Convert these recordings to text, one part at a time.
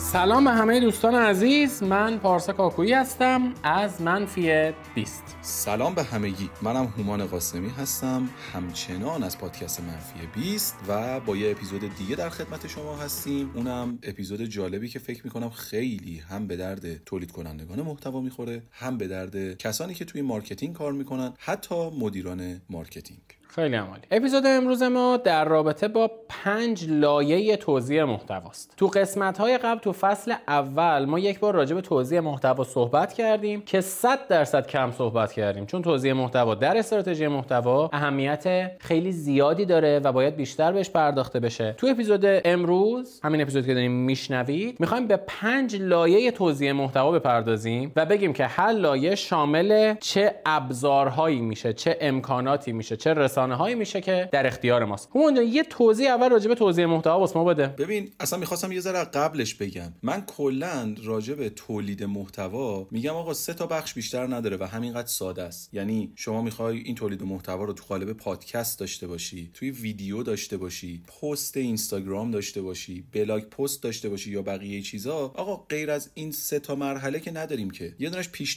سلام به همه دوستان عزیز، من پارسا کاکویی هستم از منفی 20. سلام به همگی، منم هومان قاسمی هستم، همچنان از پادکست منفی 20 و با یه اپیزود دیگه در خدمت شما هستیم. اونم اپیزود جالبی که فکر میکنم خیلی هم به درد تولید کنندگان محتوا میخوره، هم به درد کسانی که توی مارکتینگ کار میکنن، حتی مدیران مارکتینگ. خیلی عالی. اپیزود امروز ما در رابطه با 5 لایه توزیع محتواست. تو قسمت‌های قبل تو فصل اول ما یک بار راجع به توزیع محتوا صحبت کردیم که 100% کم صحبت کردیم، چون توزیع محتوا در استراتژی محتوا اهمیت خیلی زیادی داره و باید بیشتر بهش پرداخته بشه. تو اپیزود امروز، همین اپیزودی که داریم میشنوید، می‌خوایم به 5 لایه توزیع محتوا بپردازیم و بگیم که هر لایه شامل چه ابزارهایی میشه، چه امکاناتی میشه، چه رسانه‌هایی میشه که در اختیار ماست. همون یه توضیح اول راجع به توزیع محتوا واسه ما بده. ببین، اصلا می‌خواستم یه ذره قبلش بگم، من کلاً راجع به تولید محتوا میگم آقا 3 تا بخش بیشتر نداره و همینقدر ساده است. یعنی شما می‌خوای این تولید محتوا رو تو قالب پادکست داشته باشی، توی ویدیو داشته باشی، پست اینستاگرام داشته باشی، بلاگ پست داشته باشی یا بقیه چیزا، آقا غیر از این 3 تا مرحله که نداریم که. یه دونش پیش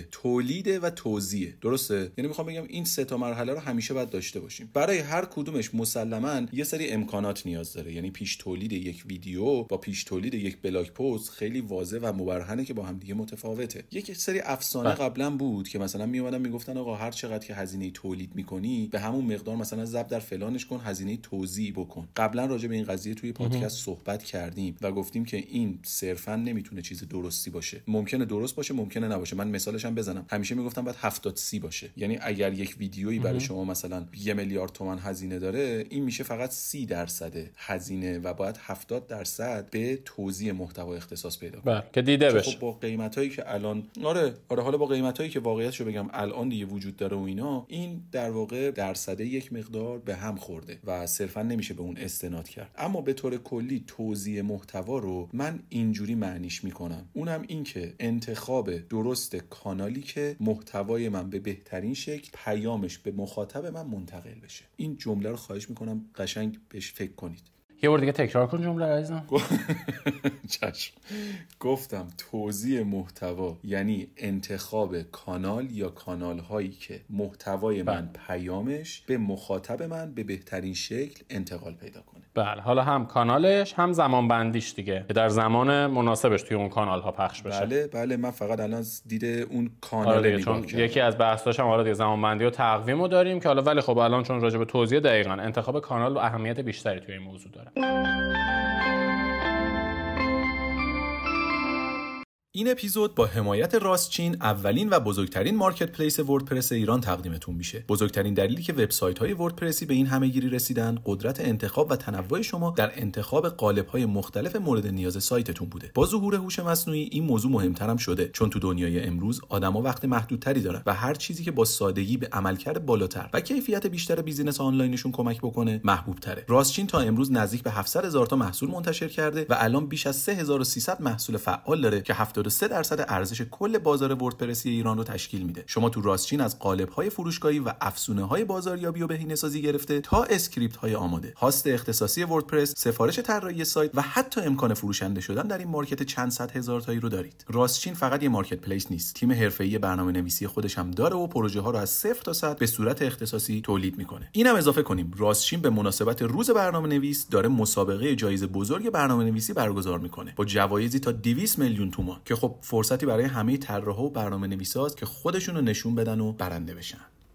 تولیده و توزیع. درسته؟ یعنی می‌خوام بگم این 3 تا مرحله رو همیشه باید داشته باشیم. برای هر کدومش مسلماً یه سری امکانات نیاز داره. یعنی پیش تولید یک ویدیو با پیش تولید یک بلاگ پست خیلی واضح و مبرهنه که با هم دیگه متفاوته. یک سری افسانه قبلا بود که مثلا میومدن میگفتن آقا هر چقدر که هزینه تولید میکنی به همون مقدار مثلا ضرب در فلانش کن، هزینه توزیع بکن. قبلا راجع به این قضیه توی پادکست صحبت کردیم و گفتیم که این صرفاً نمیتونه چیز درستی باشه. ممکنه درست باشه، ممکنه نباشه. من مثالش هم بزنم. همیشه میگفتم باید 70-30 باشه. یعنی اگر یک ویدیویی برای شما مثلا 1 میلیارد تومان هزینه داره، این میشه فقط 30% هزینه و باید 70% به توزیع محتوا اختصاص پیدا کنه که دیده بشه. خب با قیمتایی که الان آره حالا با قیمتایی که واقعیتشو بگم الان دیگه وجود داره و اینا، این در واقع درصده یک مقدار به هم خورده و صرفا نمیشه به اون استناد کرد. اما به طور کلی توزیع محتوا رو من اینجوری معنیش میکنم، اونم این که انتخاب درست کانالی که محتوای من به بهترین شکل پیامش به مخاطب من منتقل بشه. این جمله رو خواهش میکنم قشنگ بهش فکر کنید. یه بار دیگه تکرار کن جمله رو عزیزم. چشم. گفتم توزیع محتوا یعنی انتخاب کانال یا کانال هایی که محتوای من پیامش به مخاطب من به بهترین شکل انتقال پیدا کنه. بله، حالا هم کانالش هم زمان بندیش دیگه، که در زمان مناسبش توی اون کانال ها پخش بشه. بله من فقط الان دید اون کانال نگاه کردم. یکی از بحثاش هم حالا دیگه زمان بندی و تقویم رو داریم که حالا ولی خب الان چون راجع به توزیع دقیقاً انتخاب کانال و اهمیت بیشتری توی این موضوع داره. این اپیزود با حمایت راستچین، اولین و بزرگترین مارکت پلیس وردپرس ایران تقدیمتون میشه. بزرگترین دلیلی که وبسایت‌های وردپرسی به این همه‌گیری رسیدن، قدرت انتخاب و تنوع شما در انتخاب قالب‌های مختلف مورد نیاز سایتتون بوده. با ظهور هوش مصنوعی این موضوع مهم‌ترم شده، چون تو دنیای امروز آدما وقت محدودتری دارن و هر چیزی که با سادگی به عملکرد بالاتر و کیفیت بیشتر بیزینس آنلاینشون کمک بکنه، محبوب‌تره. راستچین تا امروز نزدیک به 700,000 تا محصول منتشر کرده و الان بیش از 3300 محصول فعال داره که 73% ارزش کل بازار وردپرسی ایران رو تشکیل میده. شما تو راستچین از قالب‌های فروشگاهی و افزونه‌های بازاریابی و بهینه‌سازی گرفته تا اسکریپت‌های آماده، هاست اختصاصی وردپرس، سفارش طراحی سایت و حتی امکان فروشنده شدن در این مارکت چند صد هزار تایی رو دارید. راستچین فقط یه مارکت پلیس نیست، تیم حرفه‌ای برنامه‌نویسی خودش هم داره و پروژه‌ها رو از 0 تا 100 به صورت اختصاصی تولید میکنه. اینم اضافه کنیم راستچین به مناسبت روز برنامه‌نویس داره مسابقه جایزه بزرگ برنامه‌نویسی برگزار میکنه با جوایزی تا 200 میلیون تومان که خب فرصتی برای همه طراحا و برنامه‌نویساست که خودشون رو نشون بدن و برنده بشن.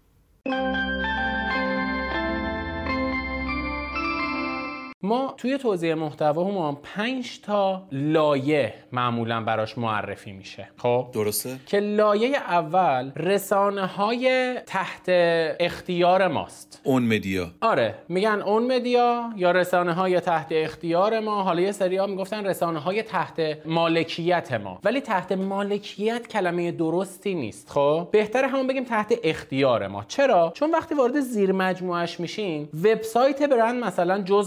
ما توی توزیع محتوا هم 5 تا لایه معمولا براش معرفی میشه. خب درسته؟ که لایه اول رسانه‌های تحت اختیار ماست. اون مدیا. آره، میگن اون مدیا یا رسانه‌های تحت اختیار ما. حالا یه سری‌ها میگفتن رسانه‌های تحت مالکیت ما، ولی تحت مالکیت کلمه درستی نیست. خب بهتره همون بگیم تحت اختیار ما. چرا؟ چون وقتی وارد زیر مجموعه‌اش میشین، وبسایت برند مثلا جزوش هست،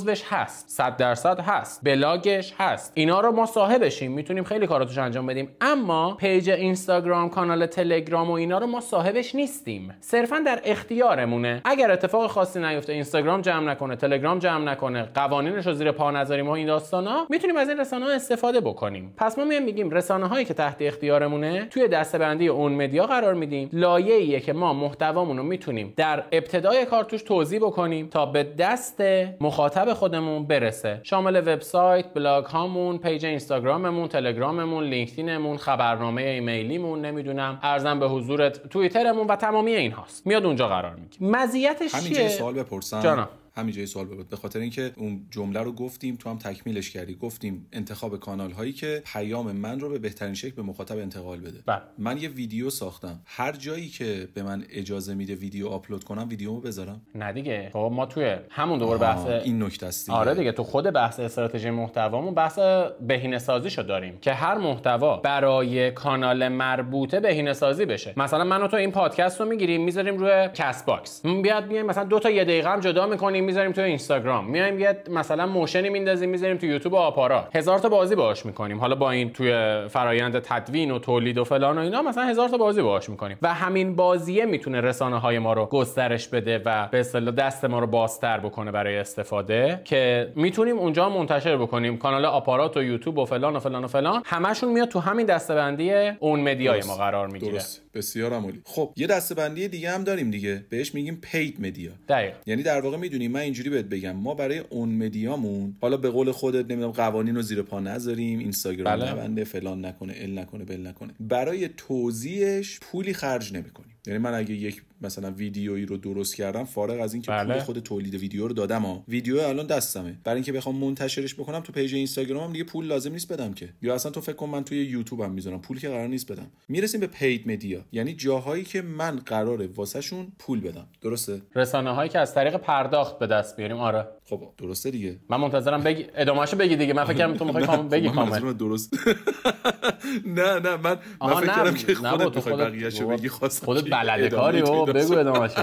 هست، 100% هست، بلاگش هست، اینا رو ما صاحبشیم، میتونیم خیلی کارا توش انجام بدیم. اما پیج اینستاگرام، کانال تلگرام و اینا رو ما صاحبش نیستیم، صرفا در اختیارمونه. اگر اتفاق خاصی نیفته، اینستاگرام جمع نکنه، تلگرام جمع نکنه، قوانینش رو زیر پا نذاریم و این داستانا، میتونیم از این رسانه‌ها استفاده بکنیم. پس ما میگیم رسانه‌هایی که تحت اختیارمونه توی دسته‌بندی اون مدیا قرار میدیم. لایه‌ایه که ما محتوامون رو میتونیم در ابتدای کار توش توزیع بکنیم تا به دست مخاطب خودمون برسه. شامل وبسایت، بلاگ هامون، پیج اینستاگراممون، تلگراممون، لینکدینمون، خبرنامه ایمیلیمون، نمیدونم ارزم به حضورت توییترمون و تمامی این هاست. میاد اونجا قرار میگیره. مزیتش چیه؟ همینجا سوال بپرسم. جانم. همینجای سوال بود، به خاطر اینکه اون جمله رو گفتیم، تو هم تکمیلش کردی، گفتیم انتخاب کانال هایی که پیام من رو به بهترین شکل به مخاطب انتقال بده. من یه ویدیو ساختم، هر جایی که به من اجازه میده ویدیو آپلود کنم ویدیومو بذارم؟ نه دیگه. خب ما توی همون دوباره بحث این نکته است دیگه. آره دیگه، تو خود بحث استراتژی محتوامون بحث بهینه‌سازیشو داریم که هر محتوا برای کانال مربوطه بهینه‌سازی بشه. مثلا من و تو این پادکست رو میگیریم میذاریم روی کست باکس، بیایم مثلا 2 تا 1 دقیقه هم جدا میکنیم میذاریم تو اینستاگرام، میایم یه مثلا موشنی میندازیم میذاریم تو یوتیوب و آپارات، 1000 تا بازی باهاش میکنیم. حالا با این توی فرایند تدوین و تولید و فلان و اینا مثلا 1000 تا بازی باهاش میکنیم و همین بازیه میتونه رسانه‌های ما رو گسترش بده و به اصطلاح دست ما رو بازتر بکنه برای استفاده، که میتونیم اونجا منتشر بکنیم. کانال آپارات و یوتیوب و فلان و فلان و فلان همشون میاد تو همین دسته‌بندی اون مدیای ما قرار میگیره. درست. بسیار عالی. خب یه دسته‌بندی دیگه هم داریم دیگه، بهش میگیم پید مدیا. دقیق. یعنی در واقع میدونی من اینجوری بهت بگم، ما برای اون مدیامون، حالا به قول خودت نمیدونم قوانین رو زیر پا نذاریم، اینستاگرام نبنده، فلان نکنه، ال نکنه، بل نکنه، برای توزیعش پولی خرج نمی‌کنیم. یعنی من اگه یک مثلا ویدیویی رو درست کردم، فارغ از این که پول خود تولید ویدیو رو دادم، ویدیو الان دستمه، برای اینکه بخوام منتشرش بکنم تو پیج اینستاگرامم دیگه پول لازم نیست بدم که، یا اصلا تو فکر کن من توی یوتیوبم میذارم پول که قرار نیست بدم. میرسیم به پید مدیا، یعنی جاهایی که من قراره واسهشون پول بدم. درسته؟ رسانه‌هایی که از طریق پرداخت به دست بیاریم. آره خب درسته دیگه. من منتظرم بگی ادامه‌اشو بگی دیگه. من فکر کردم تو می‌خوای بگی کامل. درست. نه من فکر کردم که خودت بقیه‌شو بگی، خواستم خودت بلد کاری و بگو ادامه‌شو.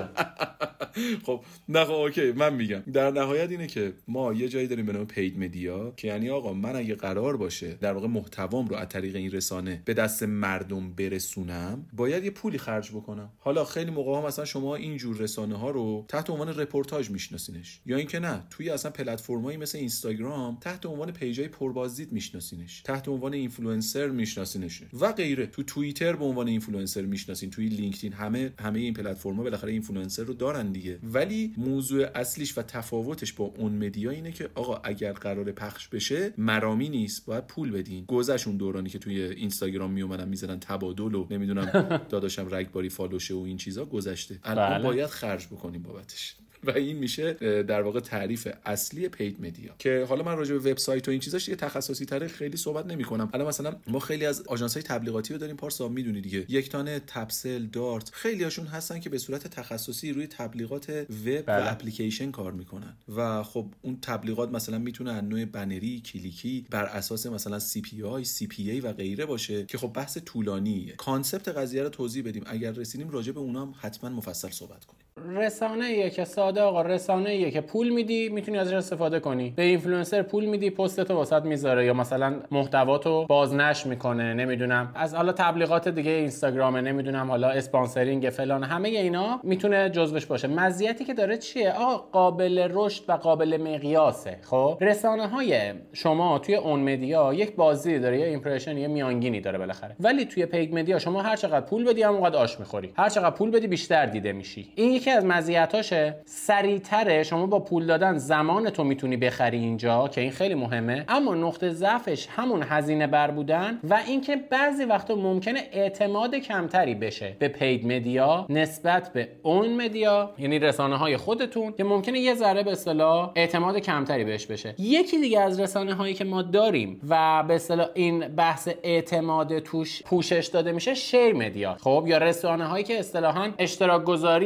خب نه خب اوکی، من میگم در نهایت اینه که ما یه جایی داریم به نام پید مدیا که یعنی آقا من اگه قرار باشه در واقع محتوام رو از طریق این رسانه به دست مردم برسونم، باید یه پولی خرج بکنم. حالا خیلی موقع ها مثلا شما این جور رسانه ها رو تحت عنوان رپورتاج میشناسینش، یا اینکه نه توی اصلا پلتفرمایی مثل اینستاگرام تحت عنوان پیجای پربازدید میشناسینش، تحت عنوان اینفلوئنسر میشناسینش و غیره. تو توییتر به عنوان اینفلوئنسر میشناسین، توی لینکدین، همه این پلتفرم‌ها بالاخره اینفلوئنسر رو دارن دیگه. ولی موضوع اصلیش و تفاوتش با اون مدیا اینه که آقا اگر قراره پخش بشه مرامی نیست، باید پول بدین. گذشون دورانی که توی اینستاگرام میومدن میزدن تبادل و نمیدونم داداشم رگباری فالوشه و این چیزا گذشته. الان باید خرج بکنیم بابتش. و این میشه در واقع تعریف اصلی پید مدیا، که حالا من راجع به وبسایت و این چیزاش دیگه تخصصی تره خیلی صحبت نمی‌کنم. الان مثلا ما خیلی از آژانس‌های تبلیغاتی رو داریم پارسا، میدونی دیگه، یک تانه، تپسل، دارت، خیلی هاشون هستن که به صورت تخصصی روی تبلیغات وب و اپلیکیشن کار میکنن و خب اون تبلیغات مثلا میتونه از نوع بنری، کلیکی، بر اساس مثلا CPI، CPA و غیره باشه که خب بحث طولانیه. کانسپت قضیه رو توضیح بدیم، اگر رسیدیم راجع به اونام حتما مفصل صحبت کنیم. رسانه‌ایه که ساده آقا، رسانه‌ایه که پول میدی میتونی ازش استفاده کنی. به اینفلوئنسر پول میدی پستتو واسط میذاره یا مثلا محتواتو بازنشر میکنه، نمیدونم از حالا تبلیغات دیگه اینستاگرام، نمیدونم حالا اسپانسرینگ فلان، همه اینا میتونه جزوش باشه. مزیتی که داره چیه آقا؟ قابل رشد و قابل مقیاسه. خب رسانه‌های شما توی اون مدیا یک بازی داره، یه ایمپرشن، یه میانگینی داره بالاخره، ولی توی پید مدیا شما هر چقدر پول بدی همونقدر آش میخوری، هر چقدر پول بدی بیشتر دیده میشی. این یکی از مزیتاشه. سریعتره، شما با پول دادن زمان تو میتونی بخری اینجا که این خیلی مهمه، اما نقطه ضعفش همون هزینه بر بودن و اینکه بعضی وقتا ممکنه اعتماد کمتری بشه به پید مدیا نسبت به اون مدیا، یعنی رسانه‌های خودتون، که ممکنه یه ذره به اصطلاح اعتماد کمتری بهش بشه. یکی دیگه از رسانه‌هایی که ما داریم و به اصطلاح این بحث اعتماد توش پوشش داده میشه، شیر مدیا. خب یا رسانه‌هایی که اصطلاحاً اشتراک گذاری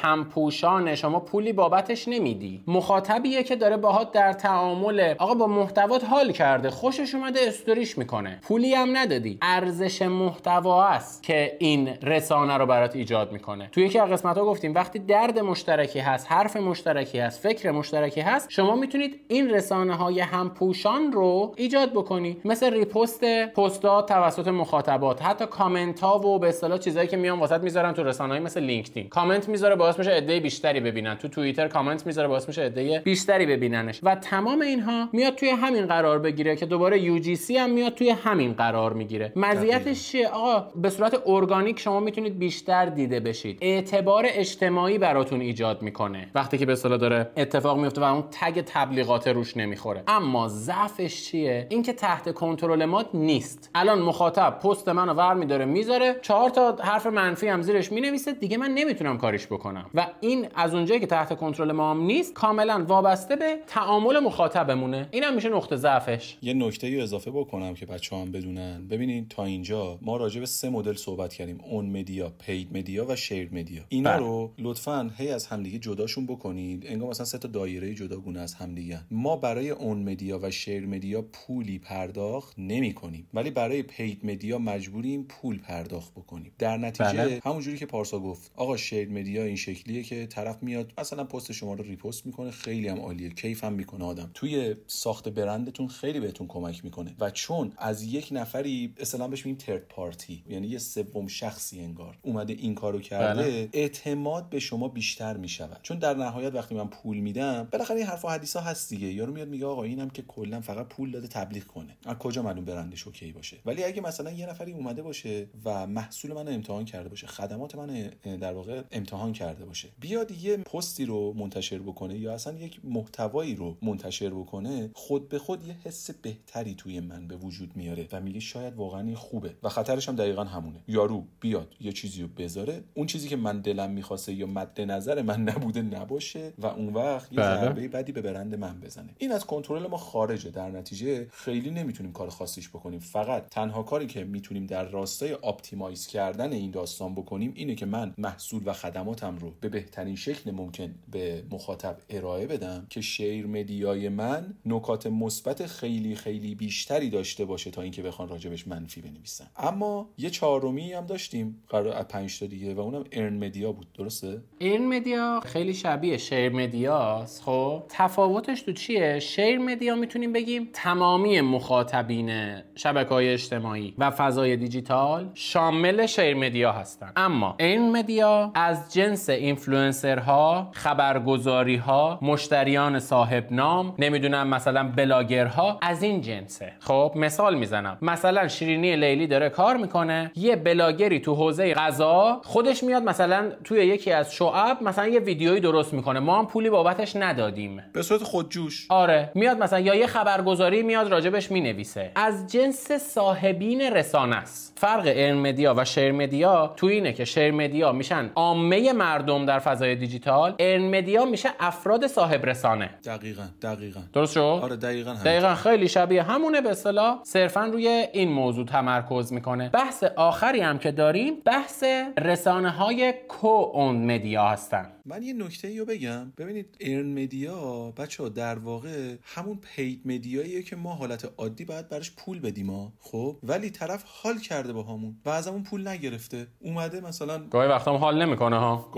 همپوشان شما پولی بابتش نمیدی. مخاطبیه که داره باهات در تعامل آقا با محتوات حال کرده، خوشش اومده، استوریش میکنه، پولی هم ندادی. ارزش محتوا است که این رسانه رو برات ایجاد میکنه. توی یکی از قسمت‌ها گفتیم وقتی درد مشترکی هست، حرف مشترکی هست، فکر مشترکی هست، شما میتونید این رسانه‌های همپوشان رو ایجاد بکنی، مثل ریپوست پست‌ها توسط مخاطبات، حتی کامنت‌ها و به اصطلاح چیزایی که میان واسط میذارن تو رسانه‌های مثل لینکدین. کامنت میذاره باعث میشه عده بیشتری ببینن، تو توییتر کامنت میذاره باعث میشه عده بیشتری ببیننش و تمام اینها میاد توی همین قرار بگیره که دوباره UGC هم میاد توی همین قرار میگیره. مزیتش چیه آقا؟ به صورت ارگانیک شما میتونید بیشتر دیده بشید، اعتبار اجتماعی براتون ایجاد میکنه وقتی که به اصطلاح داره اتفاق میفته و اون تگ تبلیغات روش نمیخوره. اما ضعفش چیه؟ این که تحت کنترل ما نیست. الان مخاطب پست منو ور میداره میذاره، 4 تا حرف منفی هم زیرش مینویسه، دیگه من نمیتونم کاریش بکنم و این از اونجایی که تحت کنترل ما هم نیست کاملا وابسته به تعامل مخاطبمونه. اینم میشه نقطه ضعفش. یه نکته اضافه بکنم که بچه‌ها هم بدونن. ببینین تا اینجا ما راجع به 3 مدل صحبت کردیم: اون مدیا، پید مدیا و شیر مدیا. اینا رو لطفاً هی از همدیگه جداشون بکنید، انگار مثلا 3 تا دایره جداگونه از همدیگه. ما برای اون مدیا و شیر مدیا پولی پرداخت نمی‌کنیم، ولی برای پید مدیا مجبوریم پول پرداخت بکنیم. در نتیجه همونجوری که پارسا گفت، آقا شیر مدیا این شکلیه که طرف میاد مثلا پست شما رو ریپوست میکنه، خیلی هم عالیه، کیف هم میکنه آدم، توی ساخت برندتون خیلی بهتون کمک میکنه و چون از یک نفری اصلا بهش میگیم ترد پارتی، یعنی یه سوم شخصی انگار اومده این کارو کرده، اعتماد به شما بیشتر میشود. چون در نهایت وقتی من پول میدم بالاخره این حرف و حدیثا هست دیگه، یارو میاد میگه آقا اینم که کلا فقط پول داده تبلیغ کنه، از کجا معلوم برندش اوکی باشه؟ ولی اگه مثلا یه نفری اومده باشه و محصول منو امتحان کرده باشه، خدمات منو در واقع امتحان کرده باشه، بیاد یه پستی رو منتشر بکنه یا اصلا یک محتوایی رو منتشر بکنه، خود به خود یه حس بهتری توی من به وجود میاره و میگه شاید واقعا این خوبه. و خطرش هم دقیقاً همونه، یارو بیاد یه چیزی رو بذاره، اون چیزی که من دلم میخواسته یا مد نظر من نبوده نباشه و اون وقت یه ضربه بدی به برند من بزنه. این از کنترل ما خارجه. در نتیجه خیلی نمیتونیم کار خاصیش بکنیم. فقط تنها کاری که میتونیم در راستای اپتیمایز کردن این داستان بکنیم اینه که من محصول و خدماتم رو به بهترین شکل ممکن به مخاطب ارائه بدم که شیر مدیای من نکات مثبت خیلی خیلی بیشتری داشته باشه تا اینکه بخوان راجبش منفی بنویسن. اما یه چهارمی هم داشتیم قرار از 5 تا دیگه و اونم ارن مدیا بود. درسته؟ ارن مدیا خیلی شبیه شیر مدیاست. خب تفاوتش تو چیه؟ شیر مدیا میتونیم بگیم تمامی مخاطبین شبکه‌های اجتماعی و فضای دیجیتال شامل شیر مدیا هستن، اما ارن مدیا از جنس اینفلوئنسرها، خبرگزاری‌ها، مشتریان صاحب نام، نمیدونم مثلا بلاگرها، از این جنسه. خب مثال میزنم، مثلا شیرینی لیلی داره کار میکنه، یه بلاگری تو حوزه غذا خودش میاد مثلا توی یکی از شعب مثلا یه ویدیویی درست میکنه، ما هم پولی بابتش ندادیم، به صورت خودجوش. آره میاد مثلا، یا یه خبرگزاری میاد راجبش مینویسه، از جنس صاحبین رسانه است. فرق ارن مدیا و شیر مدیا تو اینه که شیر مدیا میشن عامه مردم در فضای دیجیتال، ارن مدیا میشه افراد صاحب رسانه. دقیقاً درست شد؟ آره دقیقاً خیلی شبیه همونه. به اصطلاح صرفاً روی این موضوع تمرکز میکنه. بحث آخری هم که داریم بحث رسانه‌های کو-اوند مدیا هستن. من یه نکته‌ای رو بگم. ببینید ارن مدیا بچه‌ها در واقع همون پید مدیاییه که ما حالت عادی باید براش پول بدیم خب، ولی طرف حال کرده باهامون و ازمون پول نگرفته، اومده مثلا گاهی وقتا حال نمیکنه ها.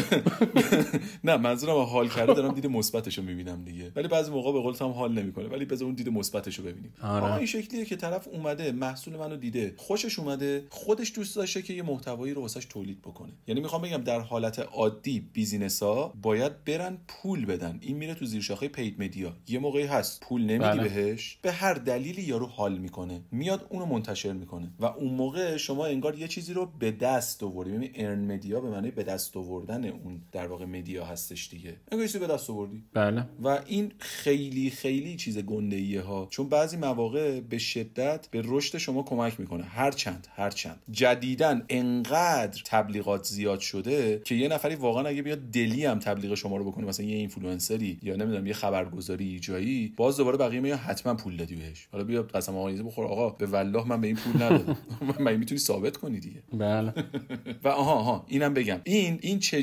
نه منظورم حال کرده دارم دید مثبتشو میبینم دیگه، ولی بعضی موقع به قولت هم حال نمیکنه، ولی بذار اون دید مثبتشو ببینیم. آره. این شکلیه که طرف اومده محصول منو دیده، خوشش اومده، خودش دوست داشته که یه محتوایی رو واسش تولید بکنه. یعنی میخوام بگم در حالت عادی بیزینس‌ها باید برن پول بدن، این میره تو زیر شاخه پید مدیا. یه موقعی هست پول نمیدی بهش، به هر دلیلی یارو حال میکنه، میاد اونو منتشر میکنه و اون موقع شما انگار یه چیزی رو به دست آوردی. ببین ارن مدیا به معنی به دست آوردن اون در واقع مدیا هستش دیگه، انگار چیزی به دست آوردی. بله. و این خیلی خیلی چیز گنده‌ایه ها، چون بعضی مواقع به شدت به رشد شما کمک میکنه. هرچند جدیداً انقدر تبلیغات زیاد شده که یه نفری واقعا اگه بیاد دلی هم تبلیغ شما رو بکنه، مثلا یه اینفلوئنسری یا نمیدونم یه خبرگزاری جایی، باز دوباره بقیه میگن حتما پول دادی بهش. حالا بیا قسم آقایزه بخور آقا به والله من به این پول ندادم. من میتونی ثابت کنی دیگه. بله. و اینم بگم این چه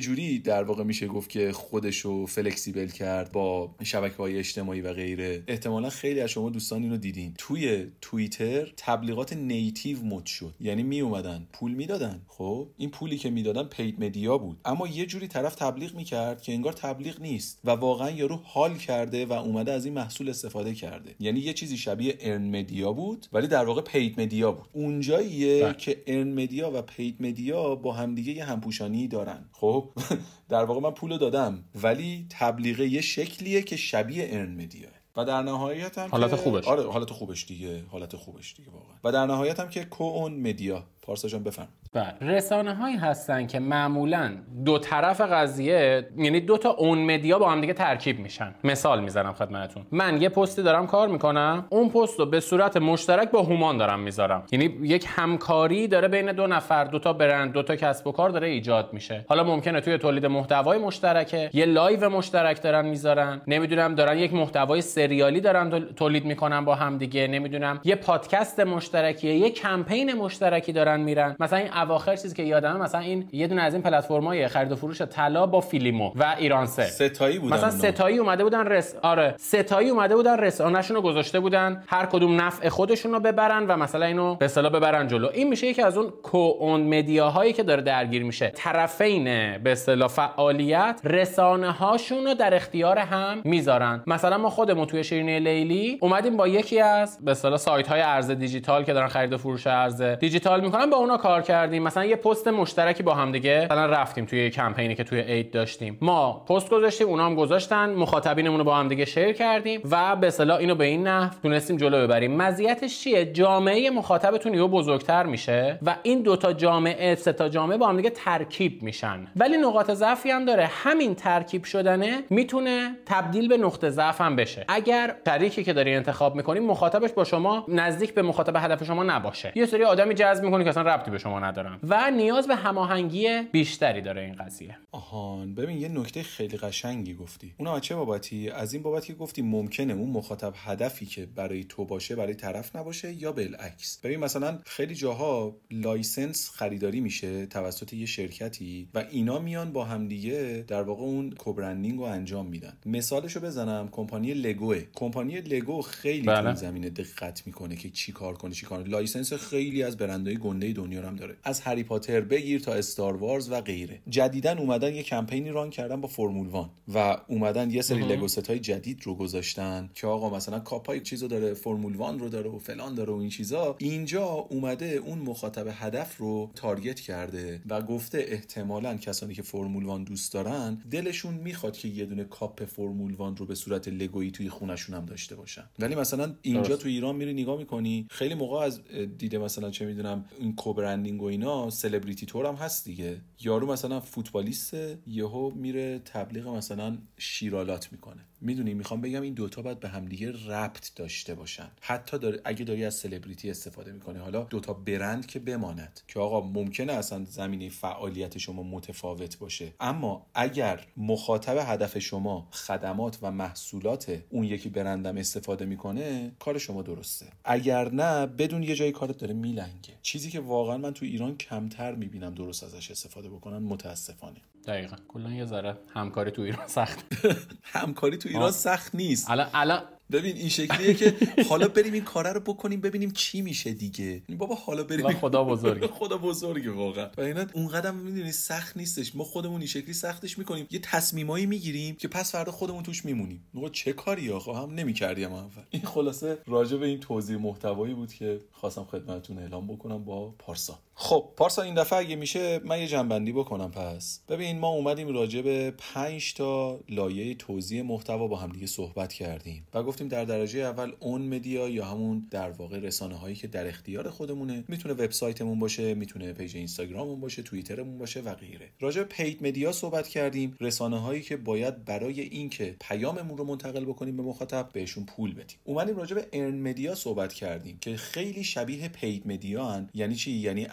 جوری در واقع میشه گفت که خودشو فلکسیبل کرد با شبکه‌های اجتماعی و غیره. احتمالاً خیلی از شما دوستان اینو دیدین، توی توییتر تبلیغات نیتیو مد شد، یعنی می اومدن پول میدادن. خب این پولی که میدادن پید مدیا بود، اما یه جوری طرف تبلیغ میکرد که انگار تبلیغ نیست و واقعا یارو حال کرده و اومده از این محصول استفاده کرده. یعنی یه چیزی شبیه ارن مدیا بود ولی در واقع پید مدیا بود. اونجاییه که ارن مدیا و پید مدیا با همدیگه یه همپوشانی دارن. خب در واقع من پولو دادم ولی تبلیغ یه شکلیه که شبیه ارن مدیا و در نهایت هم حالت خوبش. آره حالت خوبش دیگه واقعا. و در نهایت هم که کوون مدیا. پارسا جان بفرم. بله، رسانه هایی هستن که معمولاً دو طرف قضیه، یعنی دو تا اون مدیا با هم دیگه ترکیب میشن. مثال میزنم خدمتتون، من یه پستی دارم کار میکنم، اون پست رو به صورت مشترک با هومان دارم میذارم، یعنی یک همکاری داره بین دو نفر، دو تا برند، دو تا کسب و کار داره ایجاد میشه. حالا ممکنه توی تولید محتوای مشترکه، یه لایو مشترک دارن میذارن، نمیدونم دارن یک محتوای سریالی دارن تولید میکنن با هم دیگه، نمیدونم یه پادکست مشترکیه، یه کمپین مشترکی دارن میرن. مثلا این اواخر چیزی که یادمه، مثلا این یه دونه از این پلتفرم‌های خرید و فروش طلا با فیلیمو و ایرانسل ستایی بودن، مثلا ستایی اومده بودن ستایی اومده بودن رسانه‌شون رو گذاشته بودن هر کدوم نفع خودشون رو ببرن و مثلا اینو به اصطلاح ببرن جلو. این میشه یکی از اون کوون مدیاهایی که داره درگیر میشه. طرفین به اصطلاح فعالیت رسانه‌هاشون رو در اختیار هم میذارن. مثلا ما خودمون توی شیرینی لیلی اومدیم با یکی از به اصطلاح سایت‌های ارز دیجیتال که دارن خرید و فروش ارز دیجیتال میکنن با اونا کار کردیم. مثلا یه پست مشترکی با هم دیگه مثلا رفتیم توی کمپینی که توی عید داشتیم، ما پست گذاشتیم، اونا هم گذاشتن، مخاطبینمون رو با هم دیگه شیر کردیم و به اصطلاح اینو به این نحو تونستیم جلو ببریم. مزیتش چیه؟ جامعه مخاطبتون یهو بزرگتر میشه و این دو تا جامعه، سه تا جامعه با هم دیگه ترکیب میشن. ولی نقاط ضعفی هم داره. همین ترکیب شدنه میتونه تبدیل به نقطه ضعف هم بشه. اگر شریکی که داری انتخاب میکنی مخاطبش با شما نزدیک به مخاطب هدف شما نباشه، یه سری آدمی جذب میکنی که اصلا ربطی به شما ندارن و نیاز به هماهنگی بیشتری داره این قضیه. آهان ببین یه نکته خیلی قشنگی گفتی. اونم چه بابتی؟ از این بابت که گفتی ممکنه اون مخاطب هدفی که برای تو باشه برای طرف نباشه یا بالعکس. ببین مثلا خیلی جاها لایسنس خریداری میشه توسط یه شرکتی و اینا میان با هم دیگه در واقع اون کوبرندینگ رو انجام میدن. مثالشو بزنم، کمپانی لگوه. کمپانی لگو خیلی تو این زمینه دقت میکنه که چی کار کنه. لایسنس خیلی از برندهای گنده دنیا رو هم داره، از هری پاتر بگیر تا استار وارز و غیره. جدیدن اومدن یه کمپینی ران کردن با فرمول 1 و اومدن یه سری لگو ستای جدید رو گذاشتن که آقا مثلا کاپای چیزو داره، فرمول 1 رو داره و فلان داره و این چیزا. اینجا اومده اون مخاطب هدف رو تارگت کرده و گفته احتمالاً کسانی که فرمول 1 دوست دارن دلشون میخواد که یه دونه کاپ فرمول 1 رو به صورت لگویی توی خونه‌شون هم داشته باشن. ولی مثلا اینجا تو ایران میری نگاه میکنی خیلی موقع از دیده مثلا چه میدونم این کوبرندینگ و اینا سلبریتی تور هم هست دیگه. یارو مثلا فوتبالیست یهو میره تبلیغ مثلا شیرالات میکنه. میدونی میخوام بگم این دوتا باید به همدیگه ربط داشته باشن. حتی اگه داری از سلبریتی استفاده میکنی، حالا دوتا برند که بماند که آقا ممکنه اصلا زمینه فعالیت شما متفاوت باشه، اما اگر مخاطب هدف شما خدمات و محصولات اون یکی برندم استفاده میکنه کار شما درسته. اگر نه بدون یه جای کارت داره میلنگه. چیزی که واقعا من تو ایران کمتر میبینم درست ازش استفاده بکنن متاسفانه. دقیقاً. کلا یه ذره همکاری تو ایران سخت. همکاری تو ایران سخت نیست. الان ببین این شکلیه که حالا بریم این کاره رو بکنیم ببینیم چی میشه دیگه. بابا حالا بریم. خدا بزرگه. خدا بزرگه واقعا. و اینا اونقدر میدونی سخت نیستش. ما خودمون این شکلی سختش میکنیم. یه تصمیمایی میگیریم که پس فردا خودمون توش میمونیم. موقع چه کاری آخه هم نمیکردیم اول. این خلاصه راجع به این توضیح محتوایی بود که خواستم خدمتتون اعلام بکنم با پارسا. خب پارسا این دفعه اگه میشه من یه جنبندی بکنم. پس ببین ما اومدیم راجع به 5 تا لایه توزیع محتوا با هم دیگه صحبت کردیم و گفتیم در درجه اول اون مدیا یا همون در واقع رسانه هایی که در اختیار خودمونه، میتونه وبسایتمون باشه، میتونه پیج اینستاگراممون باشه، توییترمون باشه و غیره. راجع به پید مدیا صحبت کردیم، رسانه هایی که باید برای اینکه پیاممون رو منتقل بکنیم به مخاطب بهشون پول بدیم. اومدیم راجع به ارن مدیا صحبت کردیم که خیلی شبیه پید مدیا ان. یعنی چی؟ یعنی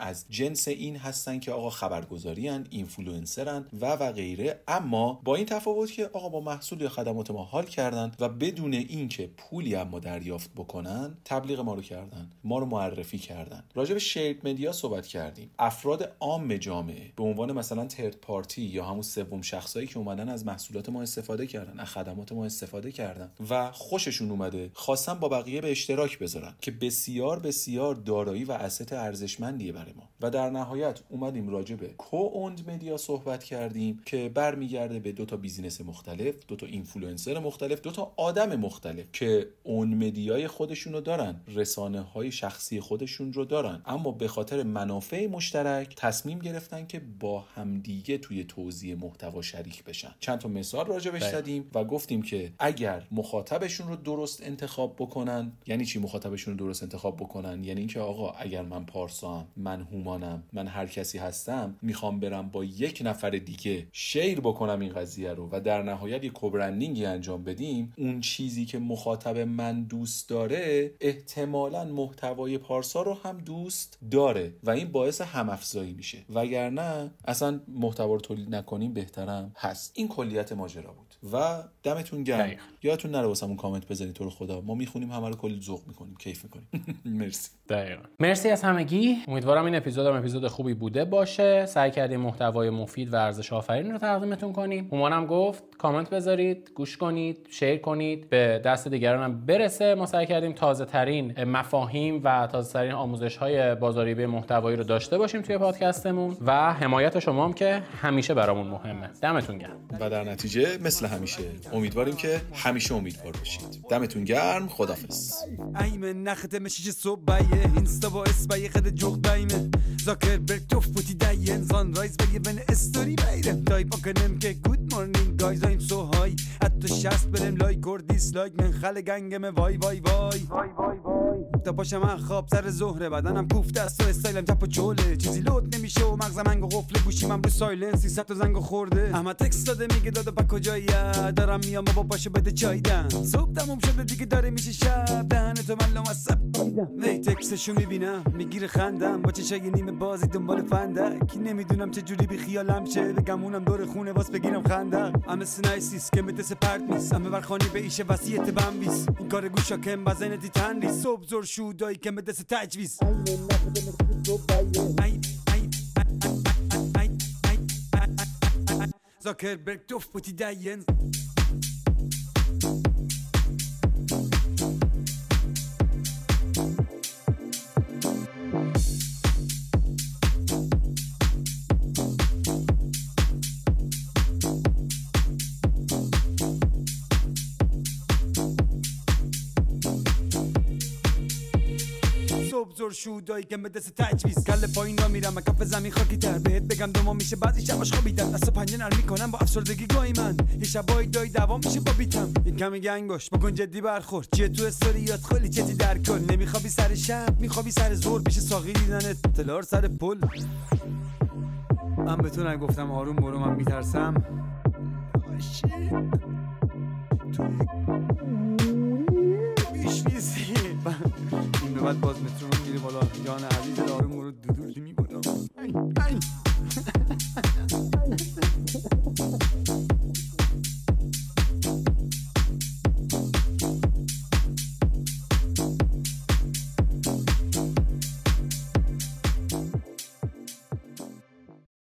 از جنس این هستن که آقا خبرگزاری ان، اینفلوئنسرن و غیره، اما با این تفاوت که آقا با محصول یا خدمات ما حال کردن و بدون اینکه پولی اما دریافت بکنن تبلیغ ما رو کردن، ما رو معرفی کردن. راجع به شیرد مدیا صحبت کردیم. افراد عام جامعه به عنوان مثلا ترد پارتی یا همون سوم شخصایی که اومدن از محصولات ما استفاده کردن، از خدمات ما استفاده کردن و خوششون اومده، خواستن با بقیه به اشتراک بذارن که بسیار بسیار دارایی و اسست ارزشمندیه برای ما. و در نهایت اومدیم راجع به کو-اوند مدیا صحبت کردیم که برمیگرده به 2 تا بیزینس مختلف، 2 تا اینفلوئنسر مختلف، 2 تا آدم مختلف که اون مدیای خودشون رو دارن، رسانه‌های شخصی خودشون رو دارن، اما به خاطر منافع مشترک تصمیم گرفتن که با همدیگه توی توزیع محتوا شریک بشن. چند تا مثال راجعش زدیم و گفتیم که اگر مخاطبشون رو درست انتخاب بکنن، یعنی چی مخاطبشون رو درست انتخاب بکنن؟ یعنی اینکه آقا اگر من پارسام، من هومانم، من هر کسی هستم، میخوام برم با یک نفر دیگه شیر بکنم این قضیه رو و در نهایت یک کوبرندینگی انجام بدیم، اون چیزی که مخاطب من دوست داره احتمالاً محتوای پارسا رو هم دوست داره و این باعث هم‌افزایی میشه، وگرنه اصلا محتوا رو تولید نکنیم بهترم هست. این کلیت ماجرا بود و دمتون گرم. یادتون نره واسمون کامنت بذارید، تو رو خدا ما میخونیم، همه رو کلی ذوق میکنیم، کیف میکنیم. مرسی. دقیقاً. مرسی از همگی. امیدوارم این اپیزود خوبی بوده باشه. سعی کردیم محتوای مفید و ارزش آفرین رو تقدیمتون کنیم. هومانم گفت کامنت بذارید، گوش کنید، شیر کنید، به دست دیگران هم برسه. ما سعی کردیم تازه ترین مفاهیم و تازه ترین آموزش های بازاریابی محتوایی رو داشته باشیم توی پادکستمون و حمایت شما هم که همیشه برامون مهمه. دمتون گرم. و در نتیجه مثل همیشه امیدواریم که همیشه امیدوار باشید. دمتون گرم. خدافظ. ایمن نخته مشیش صبحیه اینستا با اسبای قد جوق دایمه زاکربرگ توف بوتی داین زان رایز بگه بن استوری بیرم تایپ کنم که گود مورنینگ گایز ایم سو های حتی 60 برم لایک اور دیسلایک من خل گنگم وای وای وای تا پاشم من خواب سر ظهر بدنم کوفته است و استایلم چپ و چوله چیزی لود نمیشه و مغزم انگو قفل گوشیم رو سایلنس 300 تا زنگو خورده اما تکست داده میگه دادا پا کجاییه دارم میام بابا پاشو بده چای دم صبح تموم شده دیگه داره میشه شب دهنتو من لامصب وی تکستشو میبینم میگیره خندم با چشای نیمه بازی دنبال فندک نمیدونم چه جوری بی خیالم شه بگمونم دور خونه واس بگیرم خندم ام سنایسیس که متس پرت نیست ام برخانی به ایشه وصیت بمبیس این کار گوشا کم بزنتی تندی صبح زور شودایی که متس تجویز زاکربرگ توف بوتی داین زور شودایی که به دست تجویز کله پایین را میرم و کف زمین خاکی تر بهت بگم دوما میشه بعضی شباش خوابیدم دست و پنجه نرم میکنم با افسردگی گاهی من یه شبای دای دوام میشه با بیتم این کمی گنگوش بکن جدی برخورد چیه تو استوریات خیلی چتی در کل نمیخوابی سر شب میخوابی سر زور پیش ساقی دیدنت تلار سر پل من به تو نگفتم آروم برو من میترسم تو بیش نیستی این به بعد باز مترو رو میری بالا جان عزیز دارم رو دودولی میبودم